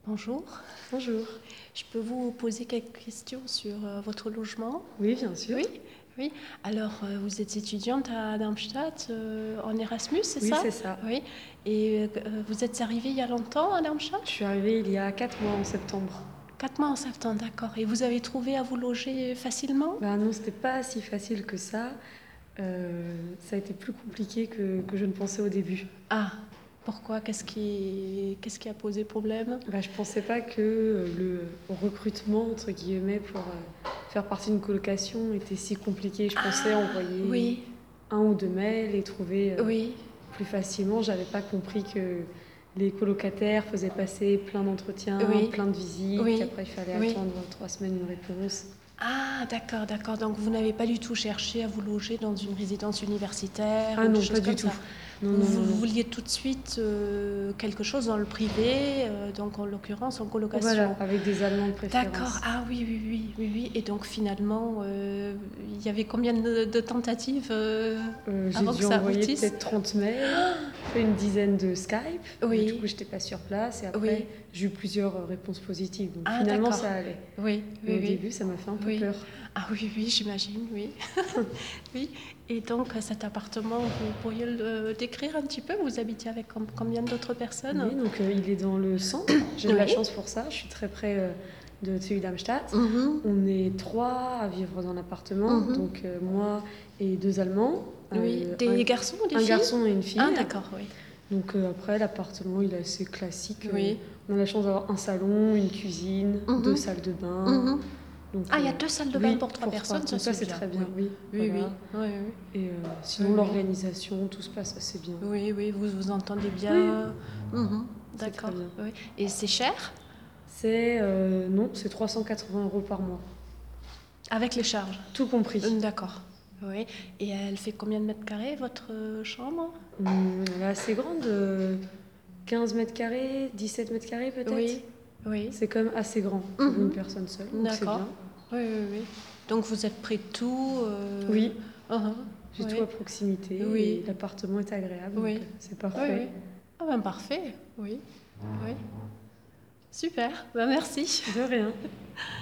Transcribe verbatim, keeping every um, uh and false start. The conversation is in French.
Bonjour. Bonjour. Je peux vous poser quelques questions sur euh, votre logement? Oui, bien sûr. Oui, oui. Alors, euh, vous êtes étudiante à Darmstadt euh, en Erasmus, c'est Oui, ça? c'est ça. Oui. Et euh, vous êtes arrivée il y a longtemps à Darmstadt? Je suis arrivée il y a quatre mois en septembre. Quatre mois en septembre, d'accord. Et vous avez trouvé à vous loger facilement? Bah non, c'était pas si facile que ça. Euh, ça a été plus compliqué que, que je ne pensais au début. Ah, pourquoi? Qu'est-ce qui, qu'est-ce qui a posé problème? Bah, je pensais pas que le recrutement, entre guillemets, pour euh, faire partie d'une colocation était si compliqué. Je pensais Ah, envoyer oui, un ou deux mails et trouver euh, oui, plus facilement. J'avais pas compris que les colocataires faisaient passer plein d'entretiens, oui, plein de visites, oui, qu'après il fallait oui. attendre trois semaines une réponse. Ah, d'accord, d'accord. Donc, vous n'avez pas du tout cherché à vous loger dans une résidence universitaire Ah ou des non, choses pas du comme tout. ça. Non, Vous, non, vous non, non. vouliez tout de suite euh, quelque chose dans le privé, euh, donc en l'occurrence en Voilà, colocation. avec des Allemands de D'accord. préférence. Ah oui, oui, oui, oui, oui. Et donc finalement, euh, il y avait combien de, de tentatives euh, Euh, j'ai avant que dû ça envoyer aboutisse? peut-être trente mails, fait une dizaine de Skype. mais Du Oui, coup, j'étais pas sur place. Et après, oui. j'ai eu plusieurs euh, réponses positives. Donc Ah, finalement, d'accord. ça allait. Oui, Mais oui, au oui. début, ça m'a fait un peu Oui. peur. Ah oui, oui, j'imagine, oui. Oui. Et donc, cet appartement, vous pourriez le décrire un petit peu? Vous habitez avec com- combien d'autres personnes? Oui, donc euh, il est dans le centre. J'ai de la Oui. chance pour ça. Je suis très près euh, de T U Darmstadt. Mhm. On est trois à vivre dans l'appartement. Mhm. Donc euh, moi et deux Allemands. Oui. Euh, Des un, garçons ou des un filles? garçon et une fille. Ah, d'accord, oui. Donc euh, après, l'appartement, il est assez classique. Oui. Euh, on a la chance d'avoir un salon, une cuisine, Mhm. deux salles de bain. Mhm. Donc, Ah, il y a euh, deux salles de oui, bain pour trois personnes, ça Donc ça, c'est c'est bien. très bien, Oui, oui. oui, voilà. oui. Oui, oui. Et euh, sinon, Oui, oui. l'organisation, tout se passe assez bien. Oui, oui, vous vous entendez Oui, bien. Mhm. c'est très D'accord. bien. Oui. Et c'est cher? C'est, euh, non, c'est trois cent quatre-vingts euros par mois. Avec les charges? Tout compris. Hum, D'accord. Oui. Et elle fait combien de mètres carrés, votre euh, chambre? Hum, elle est assez grande, euh, quinze mètres carrés, dix-sept mètres carrés peut-être. Oui, oui. C'est quand même assez grand pour Mhm. une personne seule, donc c'est D'accord. bien. Oui, oui, oui. Donc vous êtes près de tout euh, Oui, uhum, j'ai oui. tout à proximité Oui. et l'appartement est agréable, Oui. donc euh, c'est Oui, parfait. oui. Ah ben parfait, oui. Oui. Super, ben merci. De rien.